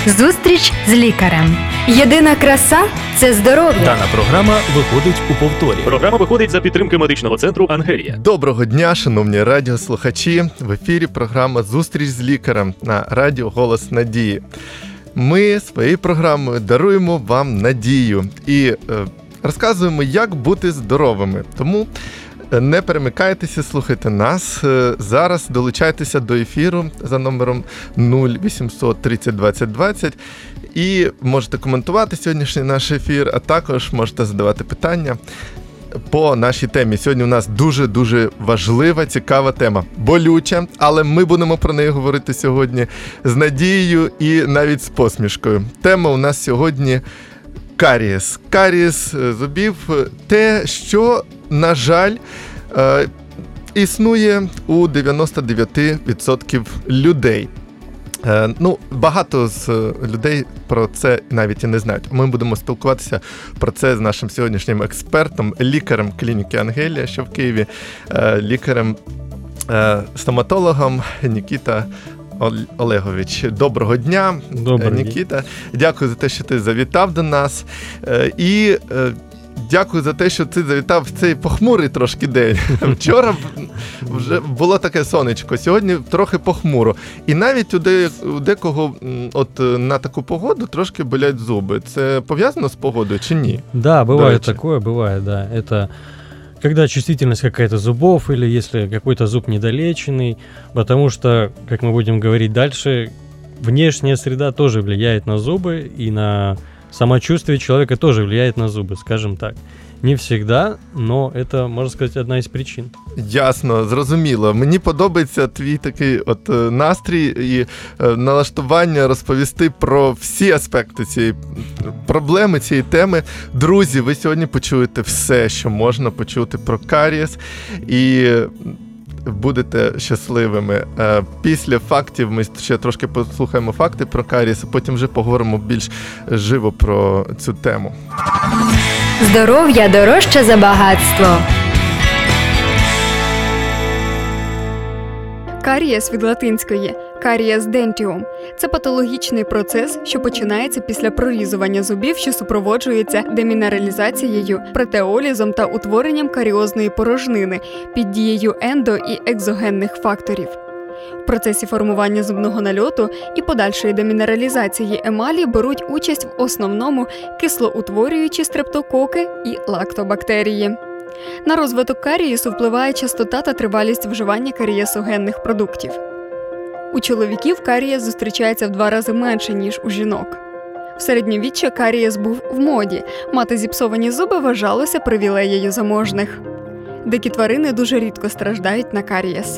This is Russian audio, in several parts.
Зустріч з лікарем. Єдина краса – це здоров'я. Дана програма виходить у повторі. Програма виходить за підтримки медичного центру «Ангелія». Доброго дня, шановні радіослухачі. В ефірі програма «Зустріч з лікарем» на радіо «Голос надії». Ми своєю програмою даруємо вам надію і розказуємо, як бути здоровими. Тому не перемикайтеся, слухайте нас. Зараз долучайтеся до ефіру за номером 0800 30 20 20 і можете коментувати сьогоднішній наш ефір, а також можете задавати питання по нашій темі. Сьогодні у нас дуже-дуже важлива, цікава тема. Болюча, але ми будемо про неї говорити сьогодні з надією і навіть з посмішкою. Тема у нас сьогодні карієс. Карієс зубів – те, що, на жаль, існує у 99% людей. Багато з людей про це навіть і не знають. Ми будемо спілкуватися про це з нашим сьогоднішнім експертом, лікарем клініки «Ангелія», що в Києві, лікарем-стоматологом Нікіта Олегович. Доброго дня, Нікіта. Дякую за те, що ти завітав до нас. І дякую за те, що ти завітав в цей похмурий трошки день. Вчора вже було таке сонечко, сьогодні трохи похмуро. І навіть у декого на таку погоду трошки болять зуби. Це пов'язано з погодою чи ні? Да, бывает такое, бывает, да. Это когда чувствительность какая-то зубов или если какой-то зуб недолеченный, потому что, как мы будем говорить дальше, внешняя среда тоже влияет на зубы, и на самочувствие человека тоже влияет на зубы, скажем так. Не всегда, но это, можно сказать, одна із причин. Ясно, зрозуміло. Мені подобається твій такий настрій і налаштування розповісти про всі аспекти цієї проблеми, цієї теми. Друзі, ви сьогодні почуєте все, що можна почути про карієс, і будете щасливими. Після фактів ми ще трошки послухаємо факти про карієс, а потім вже поговоримо більш живо про цю тему. Здоров'я дорожче за багатство. Карієс від латинської «caries dentium» – це патологічний процес, що починається після прорізування зубів, що супроводжується демінералізацією, протеолізом та утворенням каріозної порожнини під дією ендо- і екзогенних факторів. В процесі формування зубного нальоту і подальшої демінералізації емалі беруть участь в основному кислоутворюючі стрептококи і лактобактерії. На розвиток карієсу впливає частота та тривалість вживання карієсогенних продуктів. У чоловіків карієс зустрічається в 2 рази менше, ніж у жінок. В середньовіччя карієс був в моді. Мати зіпсовані зуби вважалося привілеєю заможних. Дикі тварини дуже рідко страждають на карієс.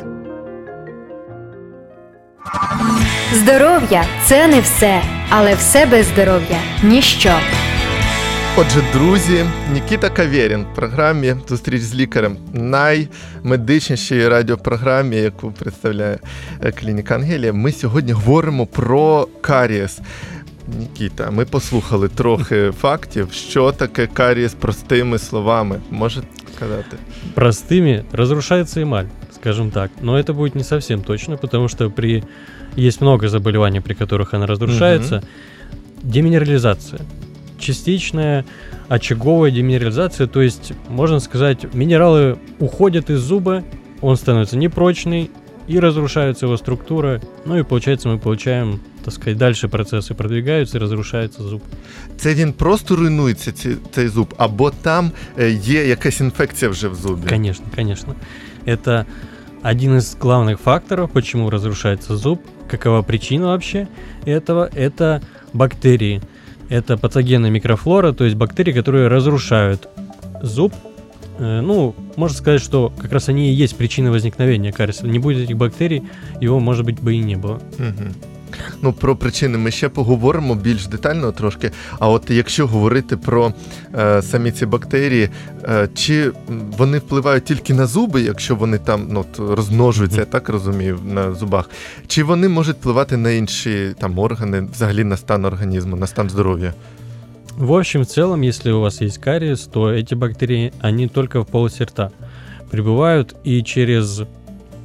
Здоров'я – це не все, але все без здоров'я – ніщо. Отже, друзі, Нікіта Каверін в програмі «Зустріч з лікарем», наймедичнішій радіопрограмі, яку представляє клініка «Ангелія». Ми сьогодні говоримо про карієс. Нікіта, ми послухали трохи фактів, що таке карієс простими словами. Можете сказати? Простыми разрушается эмаль, скажем так. Но это будет не совсем точно, потому что есть много заболеваний, при которых она разрушается. Деминерализация. Частичная очаговая деминерализация, то есть, можно сказать, минералы уходят из зуба, он становится непрочный, и разрушается его структура, и получается мы получаем, так сказать, дальше процессы продвигаются и разрушается зуб. Це він просто руйнується, цей зуб, або там є якась інфекція вже в зубі? Конечно. Это один из главных факторов, почему разрушается зуб. Какова причина вообще этого? Это бактерии. Это патогенная микрофлора, то есть бактерии, которые разрушают зуб. Можно сказать, что как раз они и есть причина возникновения кариеса. Не будет этих бактерий, его, может быть, бы и не было. Про причини ми ще поговоримо більш детально трошки. А от якщо говорити про самі ці бактерії, чи вони впливають тільки на зуби, якщо вони там розмножуються, я так розумію, на зубах, чи вони можуть впливати на інші органи, взагалі на стан організму, на стан здоров'я? В общем, в целом, если у вас есть кариес, то эти бактерии, они только в полости рта прибывают и через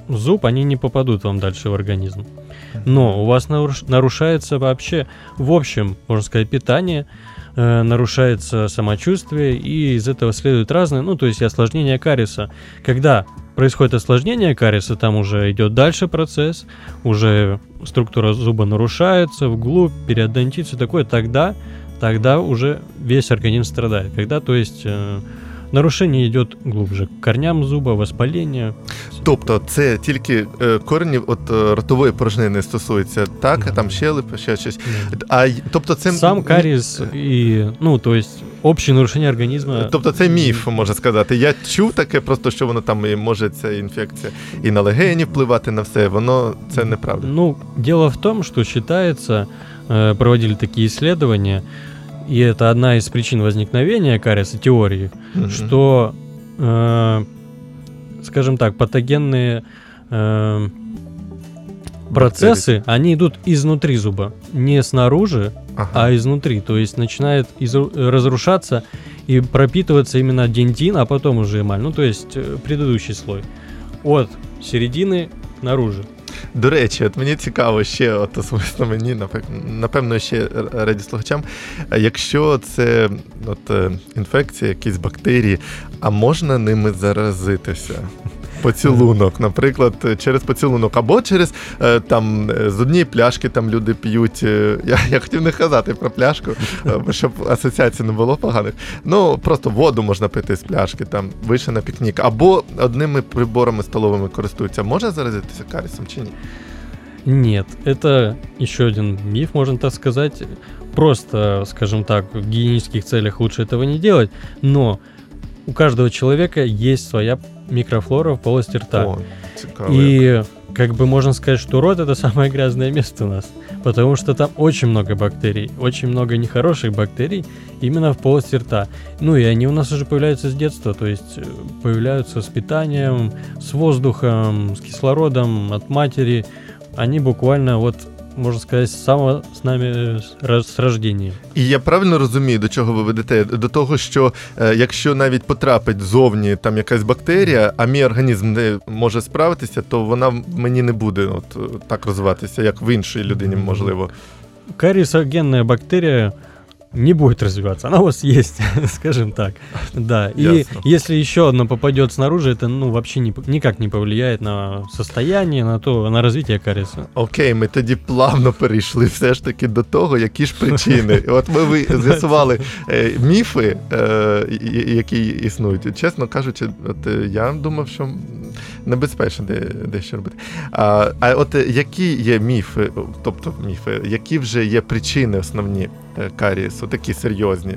зуб, они не попадут вам дальше в организм. Но у вас нарушается вообще, в общем, можно сказать, питание, нарушается самочувствие, и из этого следует разные, ну, то есть осложнения кариеса. Когда происходит осложнение кариеса, там уже идет дальше процесс, уже структура зуба нарушается, вглубь, периодонтит, все такое, тогда уже весь организм страдает. Когда, то есть, нарушение йде глубже, к корням зуба, воспаління. Тобто це тільки коренів ротової порожнини стосується, так? Там щелепи, ще щось. Тобто це... Сам карієс і, ну, то есть, общее нарушення організму. Тобто це міф, можна сказати. Я чув таке, просто що воно там і може, ця інфекція і на легені впливати на все, воно, це неправда. Ну, дело в том, что считается, проводили такие исследования, и это одна из причин возникновения кариеса, теории, что, скажем так, патогенные процессы, они идут изнутри зуба, не снаружи, а изнутри, то есть начинает разрушаться и пропитываться именно дентин, а потом уже эмаль, ну то есть предыдущий слой, от середини наружу. До речі, от мені цікаво ще, от особисто мені, напевно, ще радіослухачам, якщо це от, інфекція, якісь бактерії, а можна ними заразитися? Поцілунок, наприклад, через поцілунок, або через там з однієї пляшки там люди п'ють. Я хотів не казати про пляшку, щоб асоціацій не було поганих. Ну, просто воду можна пити з пляшки, там вийшли на пікнік, або одними приборами столовими користуються. Може заразитися кариесом чи ні? Нет, это еще один миф, можно так сказать. Просто, скажем так, в гигиенических целях лучше этого не делать, но у каждого человека есть своя микрофлора в полости рта. О, цікаво. И как бы можно сказать, что рот — это самое грязное место у нас, потому что там очень много бактерий, очень много нехороших бактерий именно в полости рта. Ну и они у нас уже появляются с детства, то есть появляются с питанием, с воздухом, с кислородом от матери. Они буквально вот, можна сказати, саме з нами з рождення. І я правильно розумію, до чого ви ведете? До того, що якщо навіть потрапить зовні там якась бактерія, а мій організм не може справитися, то вона мені не буде от так розвиватися, як в іншій людині, можливо. Кариесогенная бактерия не будет развиваться. Она у вас есть, скажем так. Да. И если еще одна попадет снаружи, это ну, вообще никак не повлияет на состояние, на развитие кариеса. Окей, ми тоді плавно перейшли все ж таки до того, які ж причини. От ви з'ясували міфи, які існують. Чесно кажучи, от я думав, що небезпечно дещо робити. А от які є міфи, тобто міфи, які вже є причини основні кариесу, такие серьезные?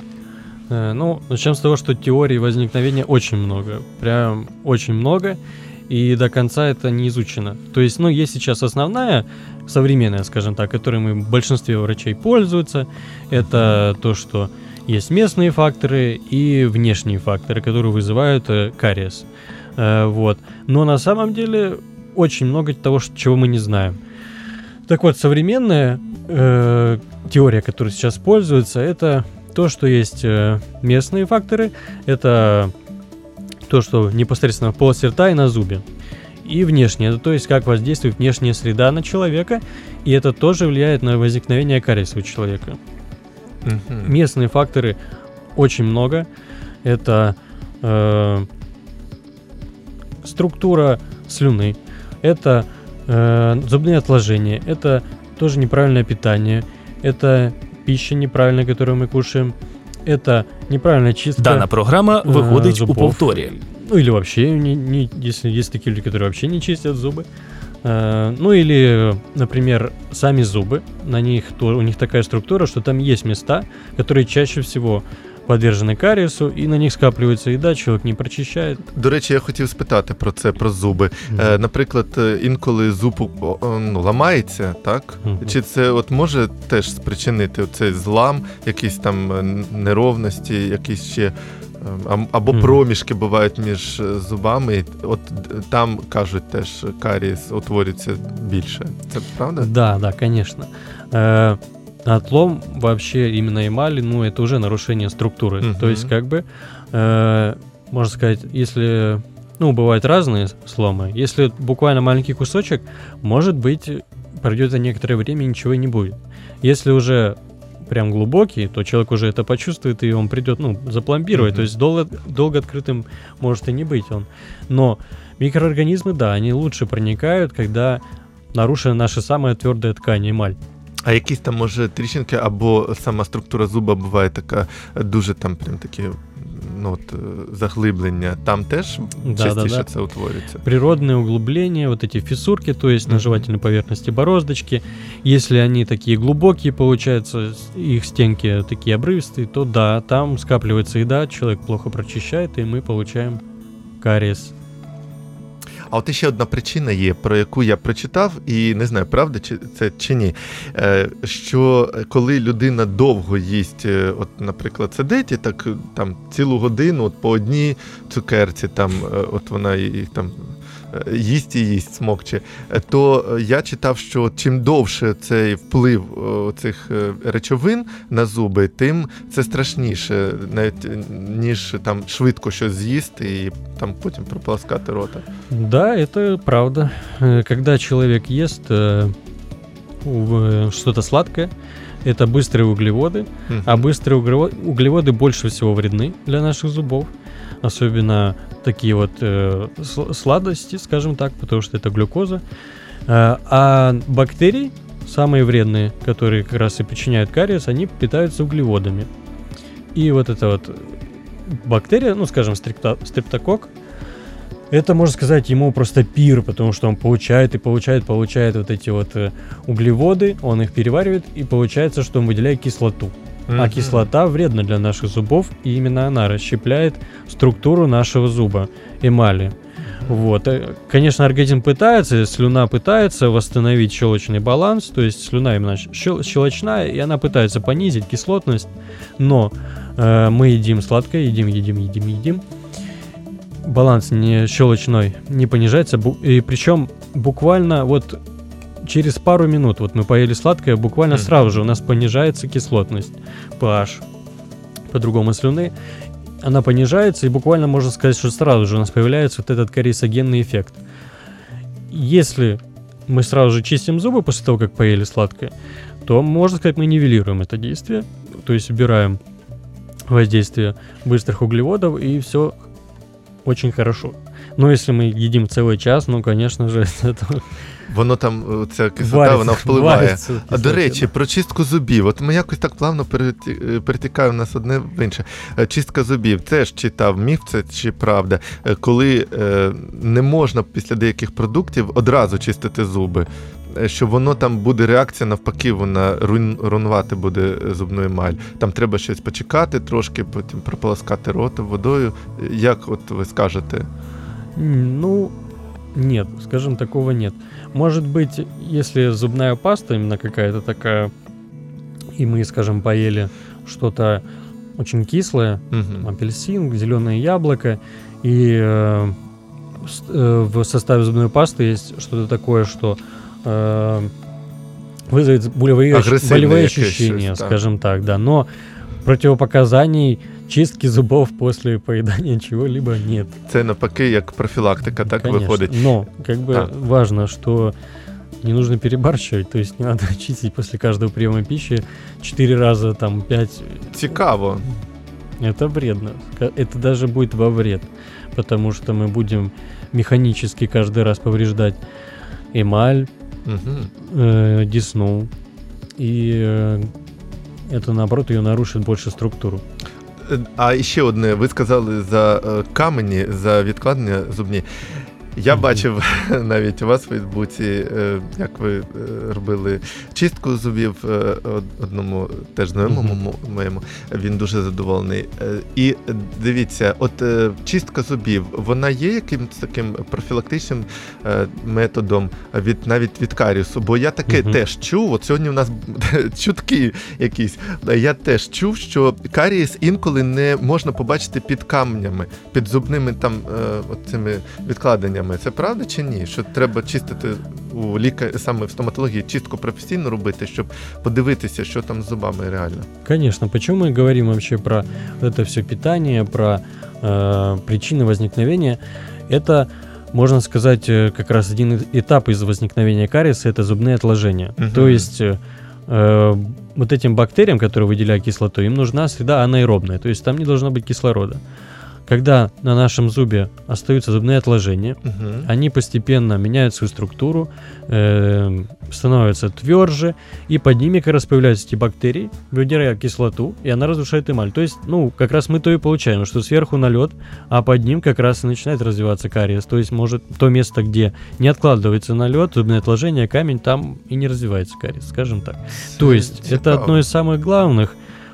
Ну, начнем с того, что теорий возникновения очень много. Прям очень много. И до конца это не изучено. То есть, ну, есть сейчас основная, современная, скажем так, которой мы в большинстве врачей пользуются. Это то, что есть местные факторы и внешние факторы, которые вызывают кариес. Вот. Но на самом деле очень много того, чего мы не знаем. Так вот, современная теория, которая сейчас используется, это то, что есть местные факторы, это то, что непосредственно в полости рта и на зубе. И внешнее, то есть как воздействует внешняя среда на человека, и это тоже влияет на возникновение кариеса у человека. Местные факторы очень много. Это структура слюны, это зубные отложения, это тоже неправильное питание, это пища неправильная, которую мы кушаем, это неправильная чистка. Дана програма виходить зубов. у повторі. Ну или вообще, если есть такие люди, которые вообще не чистят зубы. Ну или, например, сами зубы, у них такая структура, что там есть места, которые чаще всего подвержены кариесу, і на них скаплюється їда, чоловік не прочищає. До речі, я хотів спитати про це, про зуби. Наприклад, інколи зуб ламається, так? Чи це от може теж спричинити цей злам, якісь там неровності, якісь ще, або проміжки бувають між зубами, от там, кажуть, теж карієс утворюється більше. Це правда? Да, конечно. Отлом вообще именно эмали, ну, это уже нарушение структуры. То есть, как бы, можно сказать, если бывают разные сломы. Если буквально маленький кусочек, может быть, пройдет некоторое время и ничего не будет. Если уже прям глубокий, то человек уже это почувствует, и он придет, запломбировать. То есть долго открытым может и не быть он. Но микроорганизмы, да, они лучше проникают, когда нарушена наша самая твердая ткань, эмаль. А якісь там, може, тріщинки, або сама структура зуба буває така, дуже там прям такі, заглиблення, там теж частіше це утворюється? Природные углубления, вот эти фиссурки, то есть на жевательной поверхности бороздочки, если они такие глубокие, получается, их стенки такие обрывистые, то да, там скапливается еда, человек плохо прочищает, и мы получаем кариес. А от ще одна причина є, про яку я прочитав, і не знаю, правда це чи ні, що коли людина довго їсть, от, наприклад, сидить, і так там цілу годину от, по одній цукерці, там, от вона їх там їсть, смокче, то я читав, що чим довше цей вплив цих речовин на зуби, тим це страшніше, навіть ніж там швидко щось з'їсти і там потім прополоскати рота. Да, это правда. Когда человек ест что-то сладкое, это быстрые углеводы, а быстрые углеводы больше всего вредны для наших зубов. Особенно такие вот сладости, скажем так, потому что это глюкоза. А бактерии, самые вредные, которые как раз и причиняют кариес, они питаются углеводами. И вот эта вот бактерия, скажем, стрептококк, это, можно сказать, ему просто пир, потому что он получает вот эти вот углеводы, он их переваривает, и получается, что он выделяет кислоту. А кислота вредна для наших зубов, и именно она расщепляет структуру нашего зуба, эмали. Вот. Конечно, организм пытается, слюна пытается восстановить щелочный баланс, то есть слюна именно щелочная, и она пытается понизить кислотность, но мы едим сладкое, едим. Баланс щелочной не понижается, и причем буквально вот через пару минут, вот мы поели сладкое, буквально сразу же у нас понижается кислотность, pH, по-другому слюны, она понижается, и буквально можно сказать, что сразу же у нас появляется вот этот кариесогенный эффект. Если мы сразу же чистим зубы после того, как поели сладкое, то, можно сказать, мы нивелируем это действие, то есть убираем воздействие быстрых углеводов, и все очень хорошо. Но если мы едим целый час, конечно же, это... Воно там, ця кислота, вона впливає. А до речі, про чистку зубів. От ми якось так плавно перетікаємо в нас одне в інше. Чистка зубів. Це ж читав міф, це чи правда. Коли не можна після деяких продуктів одразу чистити зуби, що воно там буде реакція, навпаки, вона руйнувати буде зубну емаль. Там треба щось почекати трошки, потім прополоскати рота водою. Як от ви скажете? Нет, скажем, такого нет. Может быть, если зубная паста именно какая-то такая, и мы, скажем, поели что-то очень кислое, апельсин, зеленое яблоко, и в составе зубной пасты есть что-то такое, что вызовет болевые ощущения, скажем так, да. Но противопоказаний чистки зубов после поедания чего-либо нет. Це навпаки як профілактика, так? Конечно. Виходить. Но важно, что не нужно перебарщивать, то есть не надо чистить после каждого приема пищи 4 раза, 5. Цікаво. Это вредно. Это даже будет во вред, потому что мы будем механически каждый раз повреждать эмаль, десну, и это, наоборот, ее нарушит больше структуру. А ще одне, ви сказали за камені, за відкладення зубні. Я бачив навіть у вас в Фейсбуці, як ви робили чистку зубів одному теж знайомому моєму, він дуже задоволений. І дивіться, от чистка зубів, вона є якимось таким профілактичним методом навіть від каріусу? Бо я таке теж чув, от сьогодні у нас чутки якісь, я теж чув, що карієс інколи не можна побачити під камнями, під зубними там цими відкладеннями. Це правда чи ні? Що треба чистити саме в стоматології, чистку професійно робити, щоб подивитися, що там з зубами реально? Конечно. Почему мы говорим вообще про это все питание, про причины возникновения? Это, можно сказать, как раз один этап из возникновения кариеса – это зубные отложения. То есть вот этим бактериям, которые выделяют кислоту, им нужна среда анаэробная, то есть там не должно быть кислорода. Когда на нашем зубе остаются зубные отложения, они постепенно меняют свою структуру, становятся тверже, и под ними как раз появляются эти бактерии, выделяют кислоту, и она разрушает эмаль. То есть, как раз мы то и получаем, что сверху налет, а под ним как раз и начинает развиваться кариес. То есть, может, то место, где не откладывается налет, зубные отложения, камень, там и не развивается кариес, скажем так. То есть, это одно из самых главных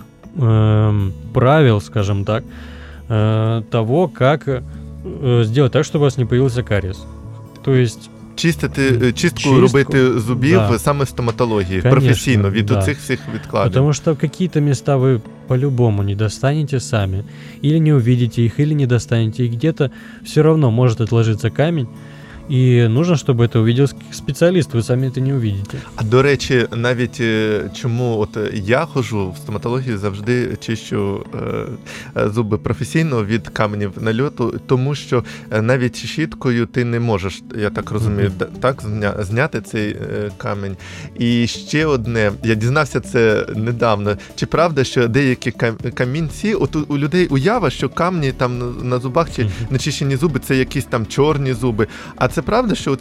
правил, скажем так, того, как сделать так, чтобы у вас не появился кариес. То есть чистку робити зубів саме в стоматології, професійно, від оцих всіх відкладень. Потому что какие-то места вы по-любому не достанете сами, или не увидите их, или не достанете, и где-то все равно может отложиться камень, і нужно, щоб це увидел спеціаліст, ви самі це не увидите. А до речі, навіть чому я ходжу в стоматологію, завжди чищу зуби професійно від каменів нальоту, тому що навіть щіткою ти не можеш, я так розумію, так зняти цей камінь. І ще одне, я дізнався це недавно, чи правда, що деякі камінці, у людей уява, що камні там на зубах чи нечищені зуби, це якісь там чорні зуби, а це правда, що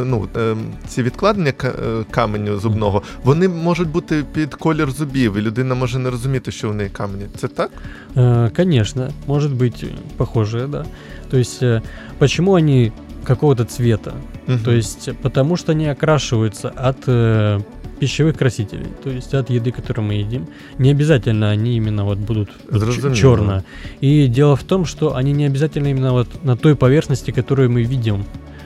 ці відкладення каменю зубного, вони можуть бути під колір зубів, і людина може не розуміти, що в неї камені. Це так? Конечно, может быть похожее, да. То есть, почему они какого-то цвета? То есть, потому что они окрашиваются от пищевых красителей, то есть от еды, которую мы едим. Не обязательно они именно будут черные. И дело в том, что они не обязательно именно на той поверхности, которую мы видим.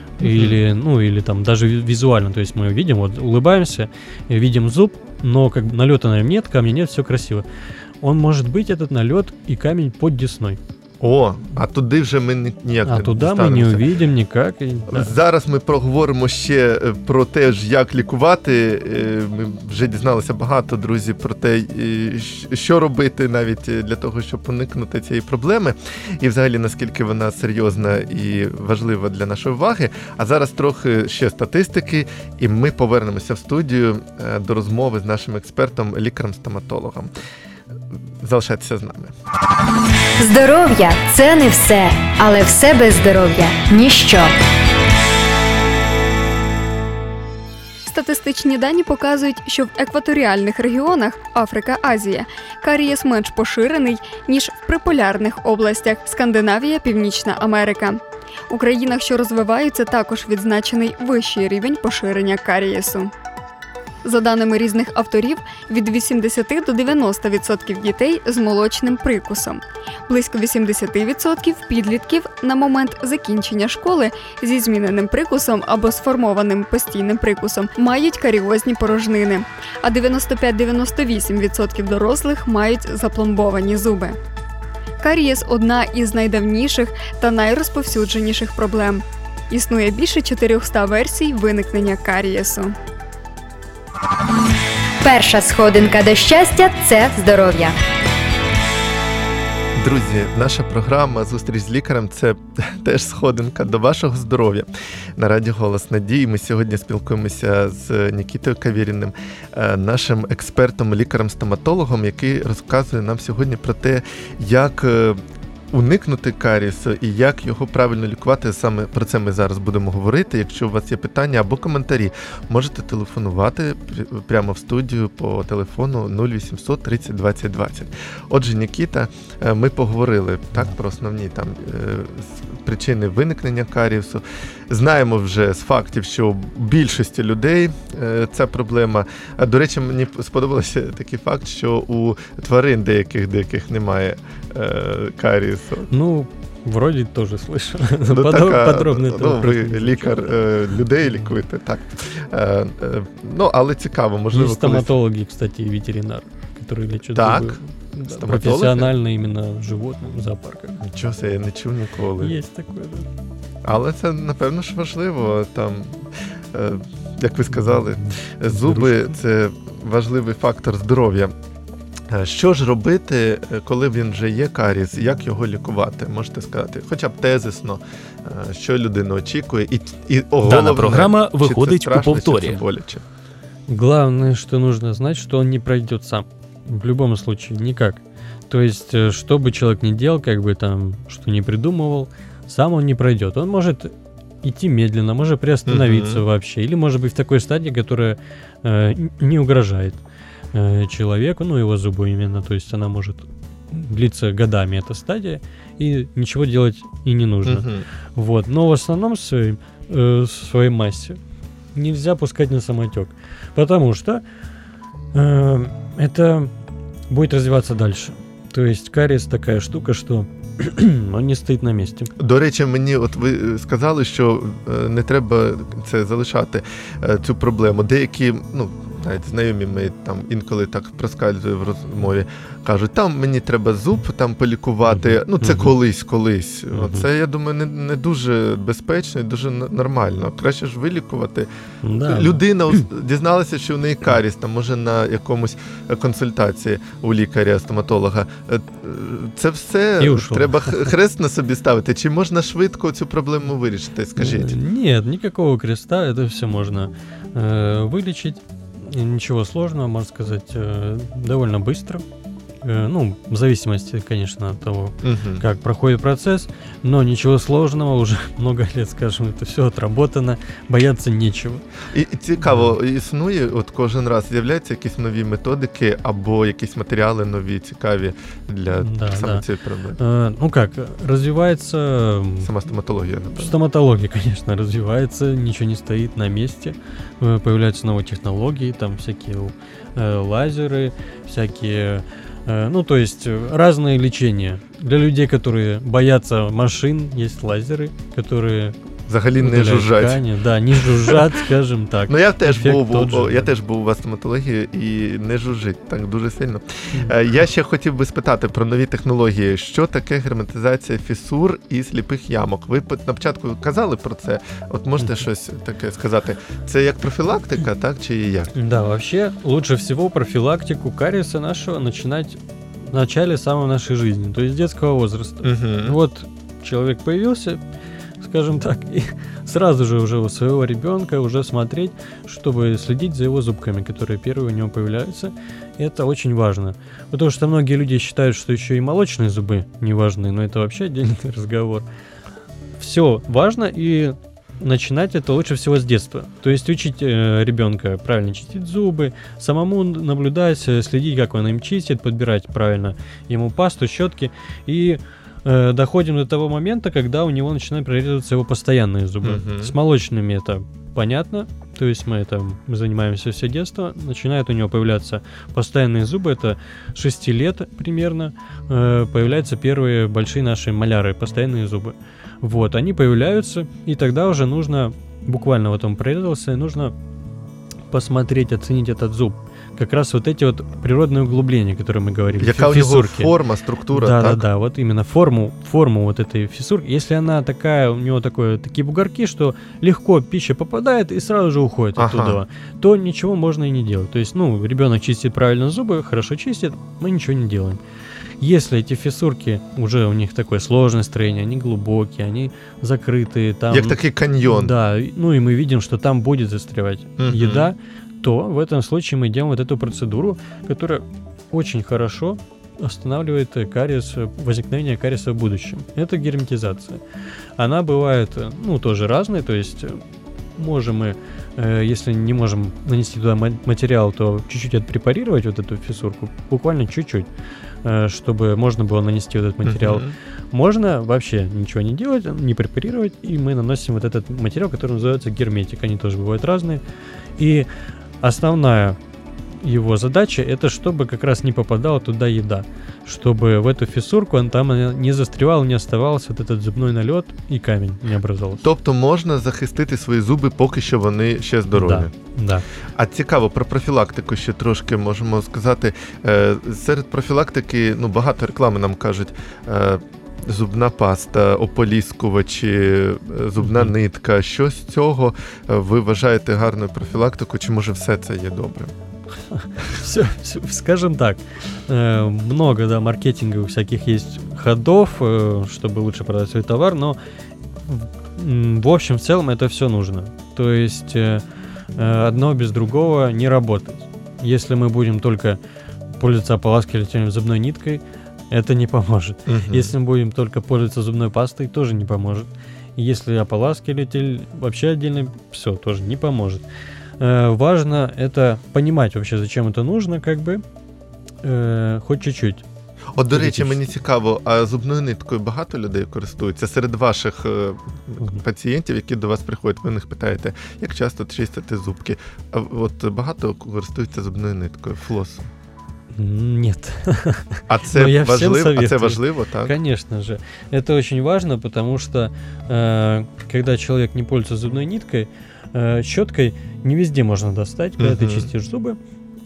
Или там даже визуально, то есть мы видим, улыбаемся, видим зуб, но как бы налета на нем нет, камня нет, все красиво. Он может быть, этот налет и камень под десной. О, а туди вже ми ніяк не достанемося. А туди ми не увидимо ніяк. Зараз ми проговоримо ще про те, як лікувати. Ми вже дізналися багато, друзі, про те, що робити навіть для того, щоб уникнути цієї проблеми. І взагалі, наскільки вона серйозна і важлива для нашої уваги. А зараз трохи ще статистики, і ми повернемося в студію до розмови з нашим експертом, лікарем-стоматологом. Залишайтеся з нами. Здоров'я – це не все, але все без здоров'я – ніщо. Статистичні дані показують, що в екваторіальних регіонах Африка, Азія карієс менш поширений, ніж в приполярних областях Скандинавія, Північна Америка. У країнах, що розвиваються, також відзначений вищий рівень поширення карієсу. За даними різних авторів, від 80 до 90% дітей з молочним прикусом. Близько 80% підлітків на момент закінчення школи зі зміненим прикусом або сформованим постійним прикусом мають каріозні порожнини, а 95-98% дорослих мають запломбовані зуби. Карієс – одна із найдавніших та найрозповсюдженіших проблем. Існує більше 400 версій виникнення карієсу. Перша сходинка до щастя – це здоров'я. Друзі, наша програма «Зустріч з лікарем» – це теж сходинка до вашого здоров'я. На радіо «Голос Надії» ми сьогодні спілкуємося з Нікітою Кавіріним, нашим експертом, лікарем-стоматологом, який розказує нам сьогодні про те, як уникнути карієсу і як його правильно лікувати. Саме про це ми зараз будемо говорити. Якщо у вас є питання або коментарі, можете телефонувати прямо в студію по телефону 0800 30 20 20. Отже, Нікіта, ми поговорили так про основні там причини виникнення карієсу. Знаємо вже з фактів, що у більшості людей ця проблема. До речі, мені сподобався такий факт, що у тварин деяких немає карієсу. Ну, вроді теж слышав. Подробно. Ви лікар людей лікуєте, так. Але цікаво, можливо, колись. Стоматологи, кстати, і ветеринар, які лічать зуби. Да, професіонально іменно животним в зоопарках. Нічого, я не чув ніколи. Є таке, да. Але це, напевно ж, важливо. Там, як ви сказали, зуби – це важливий фактор здоров'я. Що ж робити, коли він вже є карієс? Як його лікувати? Можете сказати, хоча б тезисно, що людина очікує, і головне, Дана програма чи це виходить у страшно, чи повторі. це боляче. Главное, что нужно знать, что он не пройдет сам. В любом случае, никак. То есть, что бы человек ни делал, как бы там, что ни придумывал, сам он не пройдет. Он может идти медленно, может приостановиться вообще, или может быть в такой стадии, которая не угрожает человеку, ну, его зубу именно. То есть она может длиться годами, эта стадия, и ничего делать и не нужно. Вот. Но в основном своей массе нельзя пускать на самотек, потому что это будет развиваться дальше. То есть кариес такая штука, что он не стоїть на місці. До речі, мені от ви сказали, що не треба це залишати, цю проблему. Деякі, ну, навіть знайомі ми там інколи так проскальзує в розмові, кажуть, там мені треба зуб там полікувати, ну це колись. Це, я думаю, не дуже безпечно і дуже нормально. Краще ж вилікувати. Да. Людина дізналася, що в неї карієс, там, може на якомусь консультації у лікаря, стоматолога. Це все треба хрест на собі ставити. Чи можна швидко цю проблему вирішити? Скажіть. Нет, никакого креста, это все можно вылечить. Ничего сложного, можно сказать, довольно быстро. Ну, в зависимости, конечно, от того, как проходит процесс, но ничего сложного, уже много лет, скажем, это все отработано, бояться нечего. І цікаво, існує, от кожен раз з'являються якісь нові методики або якісь матеріали нові, цікаві для саме цієї проблеми? Ну как, развивается... Сама стоматология, например. Стоматология, конечно, развивается, ничего не стоит на месте, появляются новые технологии, там всякие лазеры, всякие... Ну, то есть разные лечения. Для людей, которые боятся машин, есть лазеры, которые... Взагалі не жужжать. Ткани. Да, не жужжать, скажем так. Ну, я теж був у стоматології і не жужжить так дуже сильно. Я ще хотів би спитати про нові технології. Що таке герметизація фісур і сліпих ямок? Ви на початку казали про це. От можете щось таке сказати? Це як профілактика, так, чи як? Да, вообще лучше всего профилактику кариеса нашего начинать в начале самой нашей жизни, то есть с детского возраста. Вот человек появился, скажем так, и сразу же уже у своего ребенка уже смотреть, чтобы следить за его зубками, которые первые у него появляются. И это очень важно. Потому что многие люди считают, что еще и молочные зубы не важны, но это вообще отдельный разговор. Все важно, и начинать это лучше всего с детства. То есть учить ребенка правильно чистить зубы, самому наблюдать, следить, как он им чистит, подбирать правильно ему пасту, щетки. И доходим до того момента, когда у него начинают прорезываться его постоянные зубы. С молочными это понятно, то есть мы занимаемся все детство, начинают у него появляться постоянные зубы, это 6 лет примерно, появляются первые большие наши маляры, постоянные зубы. Вот, они появляются, и тогда уже нужно, буквально вот он прорезался, нужно посмотреть, оценить этот зуб. Как раз вот эти вот природные углубления, которые мы говорили. Яка у него форма, структура, так? Да, вот именно форму вот этой фиссурки. Если она такая, у него такие бугорки, что легко пища попадает и сразу же уходит оттуда, то ничего можно и не делать. То есть, ребенок чистит правильно зубы, хорошо чистит, мы ничего не делаем. Если эти фиссурки, уже у них такое сложное строение, они глубокие, они закрытые. Там, как такой каньон. Да, и мы видим, что там будет застревать еда, то в этом случае мы делаем вот эту процедуру, которая очень хорошо останавливает возникновение кариеса в будущем. Это герметизация. Она бывает, тоже разная, то есть можем мы, если не можем нанести туда материал, то чуть-чуть отпрепарировать вот эту фиссурку, буквально чуть-чуть, чтобы можно было нанести вот этот материал. Можно вообще ничего не делать, не препарировать, и мы наносим вот этот материал, который называется герметик. Они тоже бывают разные. И основная его задача — это чтобы как раз не попадала туда еда, чтобы в эту фиссурку там не застревал, не оставался вот этот зубной налет і камінь не образовался. Тобто можна захистити свої зуби, поки що вони ще здорові. Да. А цікаво, про профілактику ще трошки можемо сказати. Серед профілактики, багато реклами нам кажуть, зубна паста, ополіскувачі, зубна нитка. Що з цього ви вважаєте гарною профілактикою, чи може все це є добре? Все, скажем так, много, да, маркетинговых всяких есть ходов, чтобы лучше продать свой товар, но в общем, в целом это все нужно. То есть одно без другого не работает. Если мы будем только пользоваться ополаскивателем зубной ниткой, это не поможет. Если мы будем только пользоваться зубной пастой, тоже не поможет. Если ополаскиватель вообще отдельно, все, тоже не поможет. Важно это понимать вообще, зачем это нужно, как бы, хоч чуть-чуть. От, до речі, мені цікаво, а зубною ниткою багато людей користуються? Серед ваших пацієнтів, які до вас приходять, ви них питаєте, як часто чистити зубки? А от багато користуються зубною ниткою, флосом? Нет. А це важливо, так? Конечно же. Это очень важно, потому что когда человек не пользуется зубной ниткой, щеткой не везде можно достать, когда ты чистишь зубы.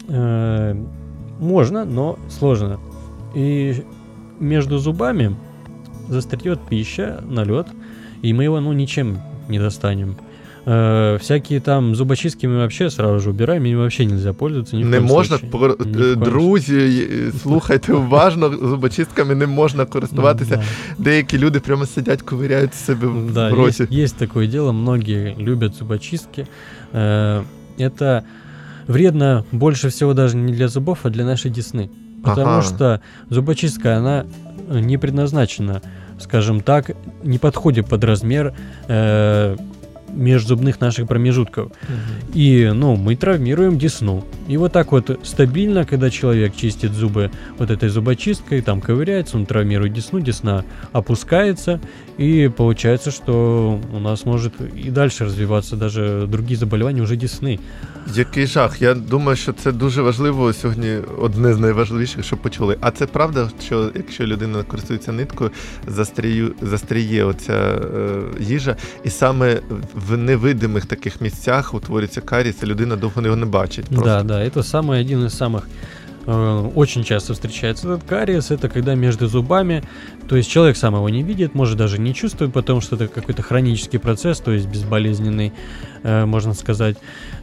Можно, но сложно. И между зубами застряет пища, налет, и мы его ничем не достанем. Всякие там зубочистки мы вообще сразу же убираем, ими вообще нельзя пользоваться. Не можна, друзі, слухайте уважно, зубочистками не можна користуватися. Да. Деякі люди прямо сидять, ковиряють себе в роті. Есть такое дело, многие любят зубочистки. Это вредно больше всего даже не для зубов, а для нашей десны. Потому что зубочистка, она не предназначена, скажем так, не подходит под размер межзубных наших промежутков. И, мы травмируем десну. И вот так вот стабильно, когда человек чистит зубы вот этой зубочисткой, там ковыряется, он травмирует десну, десна опускается, и получается, что у нас может и дальше развиваться даже другие заболевания уже десны. Який жах. Я думаю, що це дуже важливо сьогодні, одне з найважливіших, що почули. А це правда, що якщо людина користується ниткою, застряє оця їжа, і саме в невидимих таких місцях утворюється карієс, і людина довго його не бачить. Просто. Да, это один из самых очень часто встречается этот кариес, это когда между зубами, то есть человек сам его не видит, может даже не чувствует, потому что это какой-то хронический процесс, то есть безболезненный, можно сказать.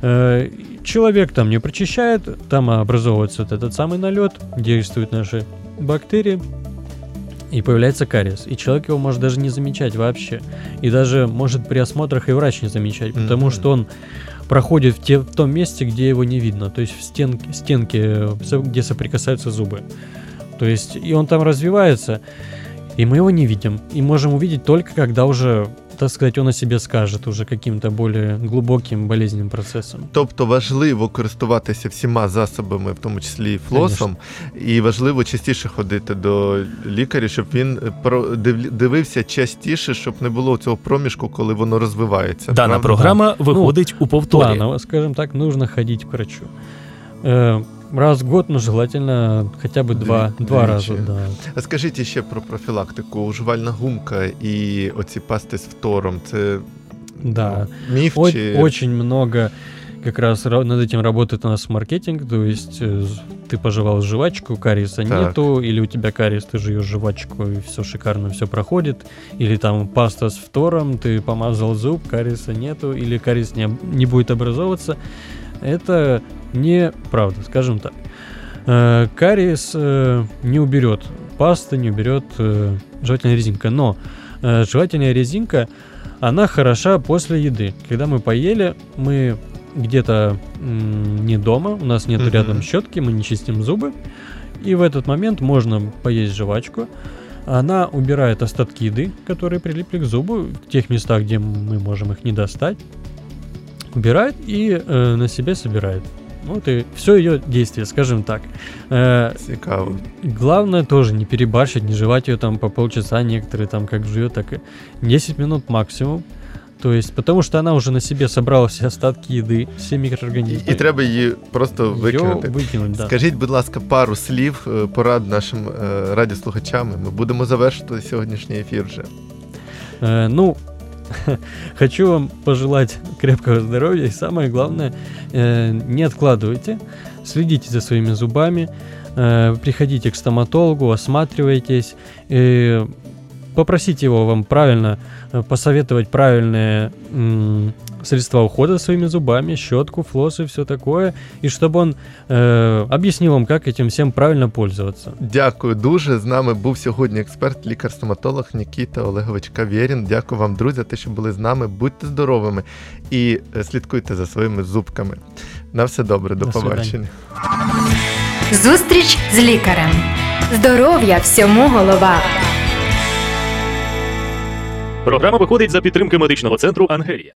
Человек там не прочищает, там образовывается вот этот самый налет, действуют наши бактерии, и появляется кариес. И человек его может даже не замечать вообще. И даже может при осмотрах и врач не замечать, потому что он проходит в том месте, где его не видно, то есть в стенке, где соприкасаются зубы. То есть и он там развивается, и мы его не видим. И можем увидеть только когда уже, так сказать, он о себе скажет уже каким-то более глубоким болезненним процесом. Тобто важливо користуватися всіма засобами, в тому числі і флосом, і важливо частіше ходити до лікаря, щоб він дивився частіше, щоб не було цього проміжку, коли воно розвивається. Дана програма виходить у повторі. Планово, скажем так, нужно ходить к врачу. Раз в год, желательно хотя бы два раза. Да. А скажіть ще про профілактику. Жувальна гумка і оці пасти з фтором, це міф? Очень много как раз над этим работает у нас маркетинг, то есть ты пожевал жвачку, кариеса нету, или у тебя кариес, ты жуешь жвачку, и все шикарно, все проходит, или там паста с фтором, ты помазал зуб, кариеса нету, или кариес не будет образовываться. Это неправда, скажем так. Кариес не уберет паста, не уберет жевательная резинка, но жевательная резинка, она хороша после еды. Когда мы поели, мы где-то не дома, у нас нет рядом щетки, мы не чистим зубы, и в этот момент можно поесть жвачку. Она убирает остатки еды, которые прилипли к зубу, в тех местах, где мы можем их не достать, убирает и на себе собирает. Вот и все ее действие, скажем так. Главное тоже не перебарщить, не жевать ее там по полчаса, некоторые там как жуют, так и 10 минут максимум. То есть, потому что она уже на себе собрала все остатки їди, всі мікроорганізми. І треба її просто викинути. Да. Скажіть, будь ласка, пару слів, порад нашим радіослухачам. Ми будемо завершувати сьогоднішній ефір вже. Хочу вам пожелать крепкого здоровья и самое главное, не откладывайте, следите за своими зубами, приходите к стоматологу, осматривайтесь, попросить его вам правильно посоветовать правильные средства ухода за своими зубами, щетку, флосс и все такое, и чтобы он объяснил вам, как этим всем правильно пользоваться. Дякую дуже. З нами був сьогодні експерт, лікар-стоматолог Нікіта Олегович Кавєрін. Дякую вам, друзі, за те, що були з нами. Будьте здоровими і слідкуйте за своїми зубками. На все добре, до побачення. Зустріч з лікарем. Здоров'я всьому голова. Програма виходить за підтримки медичного центру «Ангелія».